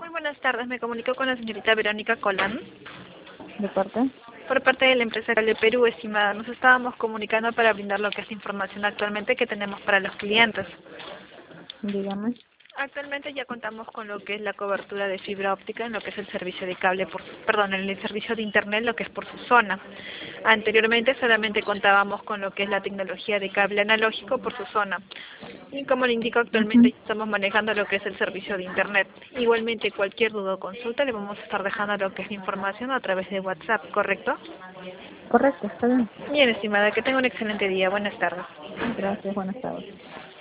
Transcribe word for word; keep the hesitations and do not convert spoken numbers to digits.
Muy buenas tardes, me comunico con la señorita Verónica Colán, ¿De parte? por parte de la empresa Cable Perú, estimada. Nos estábamos comunicando para brindar lo que es información actualmente que tenemos para los clientes. Dígame. Actualmente ya contamos con lo que es la cobertura de fibra óptica en lo que es el servicio de cable, por, perdón, en el servicio de internet, lo que es por su zona. Anteriormente solamente contábamos con lo que es la tecnología de cable analógico por su zona. Y como le indico, actualmente Ujú. estamos manejando lo que es el servicio de internet. Igualmente, cualquier duda o consulta le vamos a estar dejando lo que es la información a través de WhatsApp, ¿correcto? Correcto, está bien. Bien, estimada, que tenga un excelente día. Buenas tardes. Gracias, buenas tardes.